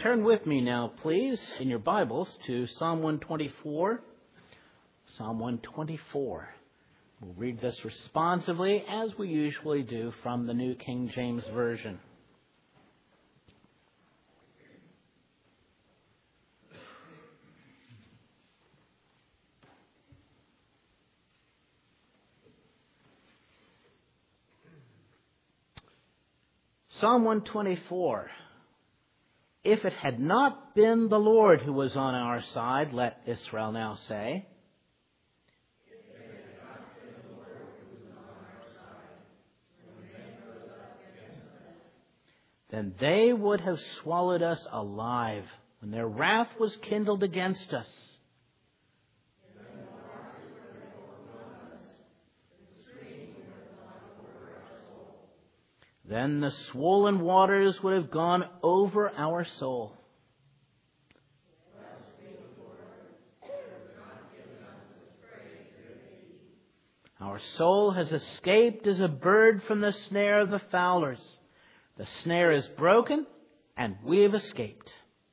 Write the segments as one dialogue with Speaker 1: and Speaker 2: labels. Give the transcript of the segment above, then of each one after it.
Speaker 1: Turn with me now, please, in your Bibles to Psalm 124. Psalm 124. We'll read this responsively, as we usually do, from the New King James Version. Psalm 124. If it had not been the Lord who was on our side, let Israel now say. If it had not been the Lord who was on our side, when men rose up against us, then they would have swallowed us alive when their wrath was kindled against us. Then the swollen waters would have gone over our soul. Our soul has escaped as a bird from the snare of the fowlers. The snare is broken, and we have escaped.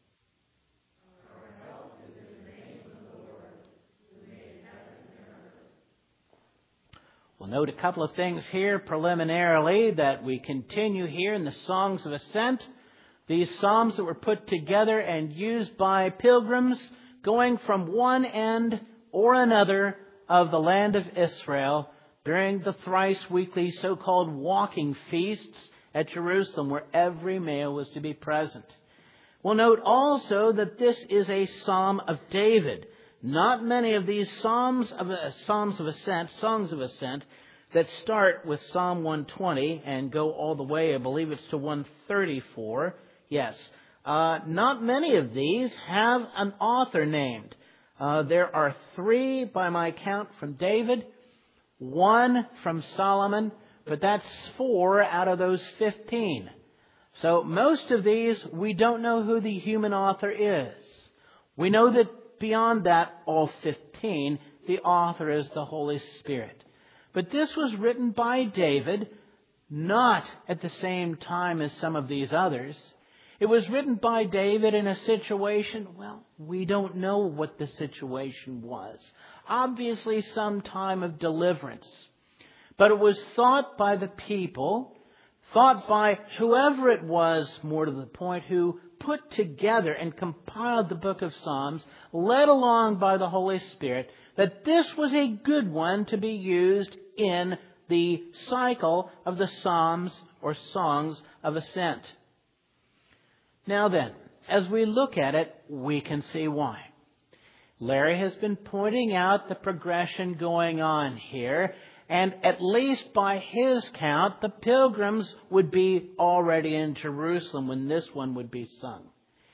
Speaker 1: We'll note a couple of things here preliminarily that we continue here in the Songs of Ascent. These psalms that were put together and used by pilgrims going from one end or another of the land of Israel during the thrice weekly so-called walking feasts at Jerusalem, where every male was to be present. We'll note also that this is a Psalm of David. Not many of these songs of ascent that start with Psalm 120 and go all the way, I believe it's to 134. Yes. Not many of these have an author named. There are 3 by my count from David, 1 from Solomon, but that's 4 out of those 15. So most of these, we don't know who the human author is. We know that beyond that, all 15, the author is the Holy Spirit. But this was written by David, not at the same time as some of these others. It was written by David in a situation, well, we don't know what the situation was. Obviously some time of deliverance. But it was thought by the people, thought by whoever it was, more to the point, who put together and compiled the book of Psalms, led along by the Holy Spirit, that this was a good one to be used in the cycle of the Psalms or Songs of Ascent. Now then, as we look at it, we can see why. Larry has been pointing out the progression going on here, and at least by his count, the pilgrims would be already in Jerusalem when this one would be sung.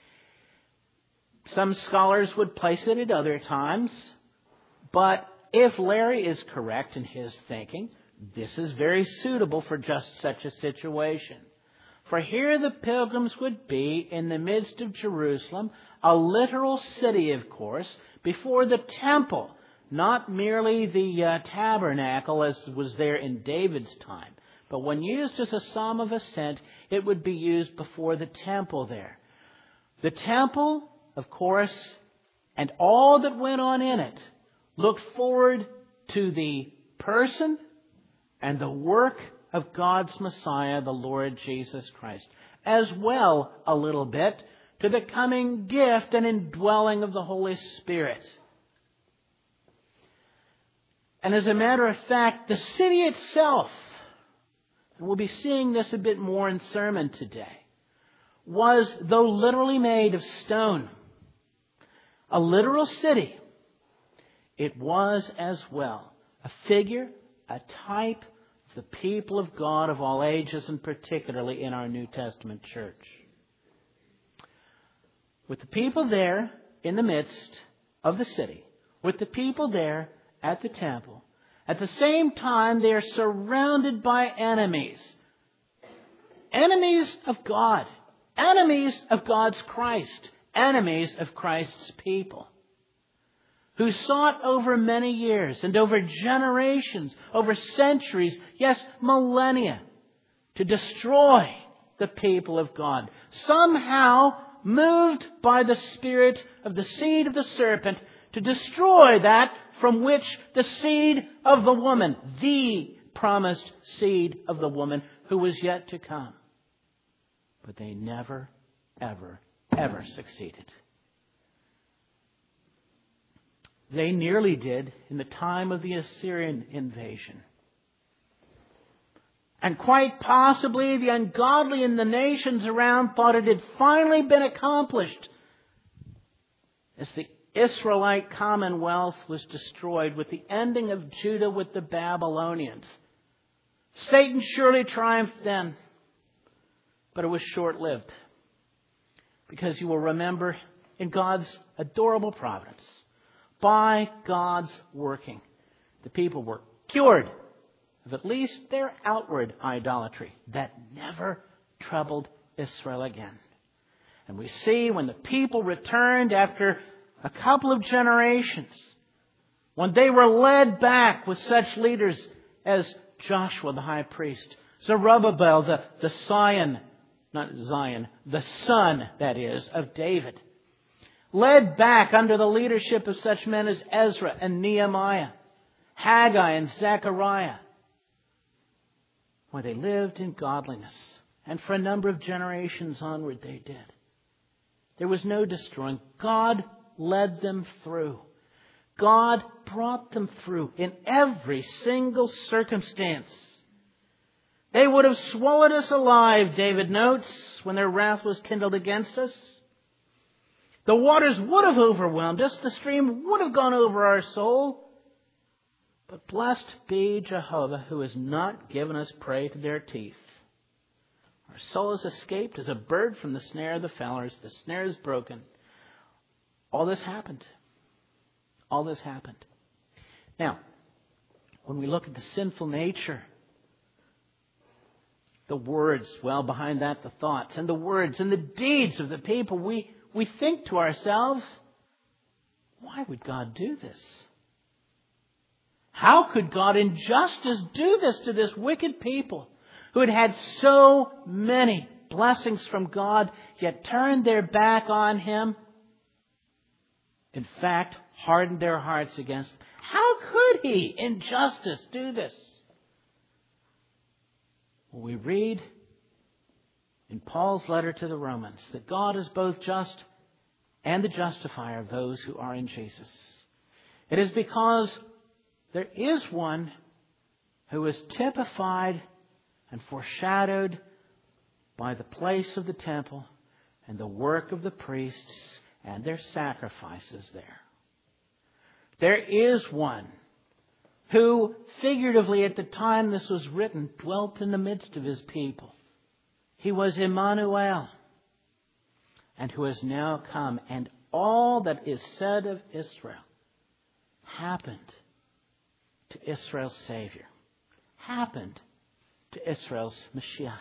Speaker 1: Some scholars would place it at other times, but if Larry is correct in his thinking, this is very suitable for just such a situation. For here the pilgrims would be in the midst of Jerusalem, a literal city, of course, before the temple. Not merely the tabernacle as was there in David's time, but when used as a psalm of ascent, it would be used before the temple there. The temple, of course, and all that went on in it, looked forward to the person and the work of God's Messiah, the Lord Jesus Christ, as well a little bit to the coming gift and indwelling of the Holy Spirit. And as a matter of fact, the city itself, and we'll be seeing this a bit more in sermon today, was, though literally made of stone, a literal city, it was as well a figure, a type of the people of God of all ages, and particularly in our New Testament church. With the people there in the midst of the city, with the people there at the temple. At the same time, they are surrounded by enemies. Enemies of God. Enemies of God's Christ. Enemies of Christ's people. Who sought over many years and over generations, over centuries, yes, millennia, to destroy the people of God. Somehow moved by the spirit of the seed of the serpent to destroy that from which the seed of the woman, the promised seed of the woman who was yet to come. But they never, ever, ever succeeded. They nearly did in the time of the Assyrian invasion. And quite possibly the ungodly in the nations around thought it had finally been accomplished as the Israelite commonwealth was destroyed with the ending of Judah with the Babylonians. Satan surely triumphed then, but it was short-lived. Because you will remember, in God's adorable providence, by God's working, the people were cured of at least their outward idolatry that never troubled Israel again. And we see when the people returned after a couple of generations, when they were led back with such leaders as Joshua the high priest, Zerubbabel the son, that is, of David, led back under the leadership of such men as Ezra and Nehemiah, Haggai and Zechariah, where they lived in godliness. And for a number of generations onward they did. There was no destroying. God led them through. God brought them through in every single circumstance. They would have swallowed us alive, David notes, when their wrath was kindled against us. The waters would have overwhelmed us. The stream would have gone over our soul. But blessed be Jehovah, who has not given us prey to their teeth. Our soul has escaped as a bird from the snare of the fowlers. The snare is broken. All this happened. All this happened. Now, when we look at the sinful nature, the words, well, behind that, the thoughts, and the words and the deeds of the people, we think to ourselves, why would God do this? How could God in justice do this to this wicked people who had had so many blessings from God, yet turned their back on Him? In fact, hardened their hearts against Him. How could He, in justice, do this? Well, we read in Paul's letter to the Romans that God is both just and the justifier of those who are in Jesus. It is because there is one who is typified and foreshadowed by the place of the temple and the work of the priests and their sacrifices there. There is one who, figuratively at the time this was written, dwelt in the midst of His people. He was Emmanuel, and who has now come. And all that is said of Israel happened to Israel's Savior, happened to Israel's Mashiach.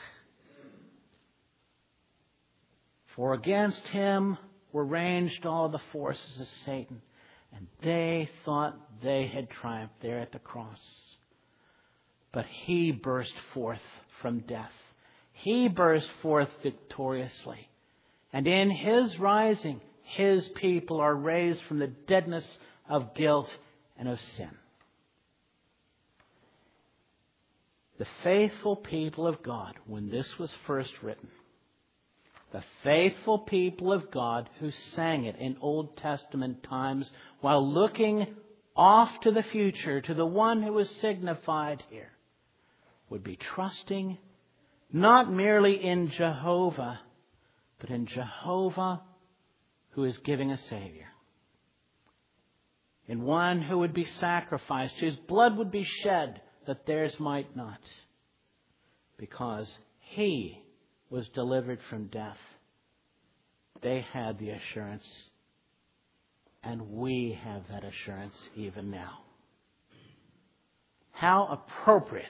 Speaker 1: For against Him were ranged all the forces of Satan, and they thought they had triumphed there at the cross. But He burst forth from death. He burst forth victoriously. And in His rising, His people are raised from the deadness of guilt and of sin. The faithful people of God, when this was first written, the faithful people of God who sang it in Old Testament times while looking off to the future, to the one who was signified here, would be trusting not merely in Jehovah, but in Jehovah who is giving a Savior. In one who would be sacrificed, whose blood would be shed that theirs might not, because He was delivered from death. They had the assurance, and we have that assurance even now. How appropriate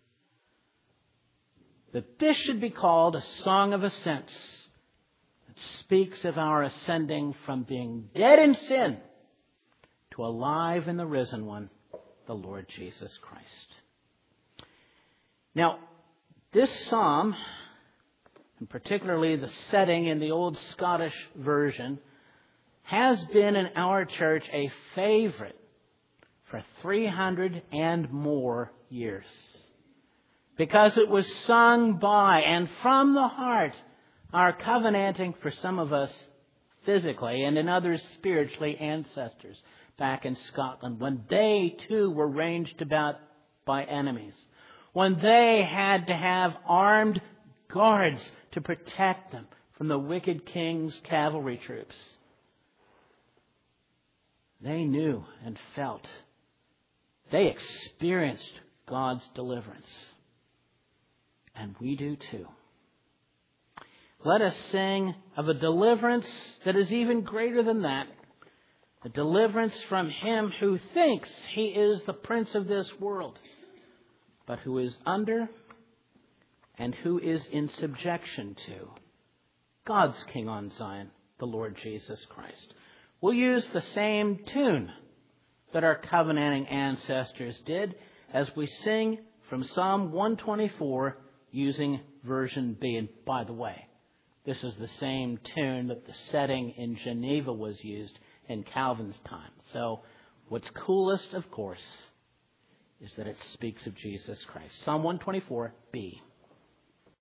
Speaker 1: that this should be called a song of ascents that speaks of our ascending from being dead in sin to alive in the risen one, the Lord Jesus Christ. Now, this psalm, and particularly the setting in the old Scottish version, has been in our church a favorite for 300 and more years. Because it was sung by and from the heart, our covenanting, for some of us physically and in others spiritually, ancestors back in Scotland, when they too were ranged about by enemies, when they had to have armed guards to protect them from the wicked king's cavalry troops. They knew and felt. They experienced God's deliverance. And we do too. Let us sing of a deliverance that is even greater than that. A deliverance from him who thinks he is the prince of this world, but who is under and who is in subjection to God's King on Zion, the Lord Jesus Christ. We'll use the same tune that our covenanting ancestors did as we sing from Psalm 124 using version B. And by the way, this is the same tune that the setting in Geneva was used in Calvin's time. So what's coolest, of course, is that it speaks of Jesus Christ. Psalm 124, B.